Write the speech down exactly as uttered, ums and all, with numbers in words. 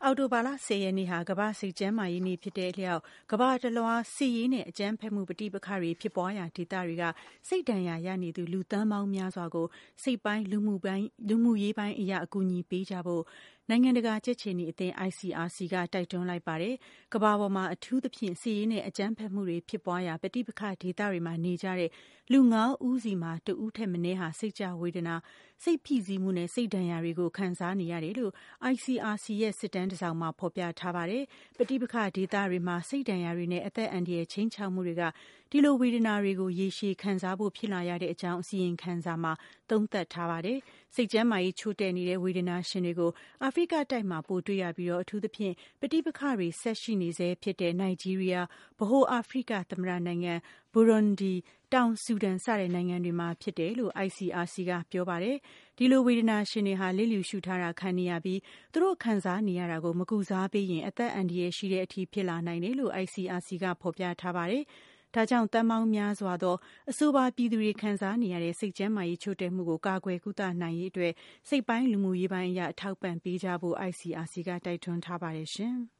အောက်တိုဘာလ၁၀ရက်နေ့ဟာကမ္ဘာ့စိတ်ကျန်းမာရေးနေ့ဖြစ်တဲ့အလျောက်ကမ္ဘာတလွှားစစ်ရေးနဲ့အကြမ်းဖက်မှုပဋိပက္ခတွေဖြစ်ပွားရာဒေသတွေကစိတ်ဒဏ်ရာရနေသူလူသန်းပေါင်းများစွာကိုစိတ်ပိုင်းလူမှုပိုင်းလူမှုရေးပိုင်းအရာအကူအညီပေးကြဖို့နိုင်ငံတကာကြက်ခြေနီအသင်း I C R C ကတိုက်တွန်းလိုက်ပါတယ်။ကမ္ဘာပေါ်မှာအထူးသဖြင့်စစ်ရေးနဲ့အကြမ်းဖက်မှုတွေဖြစ်ပွားရာပဋိပက္ခဒေသတွေမှာနေကြတဲ့လူငါးဦးစီမှာတဦးထက်မနည်းဟာစိတ်ကြဝေဒနာစိတ်ဖိစီးမှုနဲ့စိတ်ဒဏ်ရာတွေကိုခံစားနေရတယ်လို့ I C R C ရဲ့စစ်တမ်းတစ်စောင်မှာဖော်ပြထားပါတယ်။ပဋိပက္ခဒေသတွေမှာစိတ်ဒဏ်ရာတွေနဲ့အသက်အန္တရာယ်ခြိမ်းခြောက်မှုတွေကဒီလိုဝေဒနာတွေကိုရေရှည်ခံစားဖို့ဖြစ်လာရတဲ့အကြောင်းအစီရင်ခံစာမှာသုံးသပ်ထားပါတယ်။စိတ်ကျန်းမာရေးချို့တဲ့နေတဲ့ဝေဒနာရှင်တွေကိုအာဖရိကတိုက်မှာပိုတွေ့ရပြီးတော့အထူးသဖြင့်ပဋိပက္ခတွေဆက်ရှိနေဆဲဖြစ်တဲ့နိုင်ဂျီးရီးယားဗဟိုအာဖရိကသမ္မတနိုင်ငံဘူရွန်ဒီတောင်ဆူဒန်စတဲ့နိုင်ငံတွေမှာဖြစ်တယ်လို့ I C R C ကပြောပါတယ်။ဒီလိုဝေဒနာရှင်တွေဟာလစ်လျူရှုထားတာခံနေရပြီးသူတို့ခံစားနေရတာကိုမကူစားပေးရင်အသက်အန္တရာယ်ရှိတဲ့အထိဖြစ်လာနိုင်တယ်လို့ I C R C ကဖော်ပြထားပါတယ်။ဒါကြောင့်တန်ပေါင်းများစွာသောအဆိုပါပြည်သူတွေခံစားနေရတဲ့စိတ်ကျန်းမာရေးချို့တဲ့မှုကိုကာကွယ်ကုသနိုင်ရေးအတွက်စိတ်ပိုင်းလူမှုရေးပိုင်းအရအထောက်ပံ့ပေးကြဖို့ I C R C ကတိုက်တွန်းထားပါတယ်ရှင်။